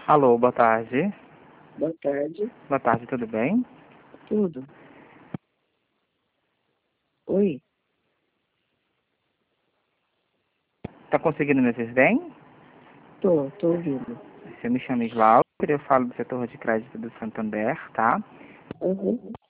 Alô, boa tarde. Boa tarde. Boa tarde, tudo bem? Tudo. Oi. Tá conseguindo me ouvir bem? Tô ouvindo. Eu me chamo Islau, eu falo do setor de crédito do Santander, tá? Uhum.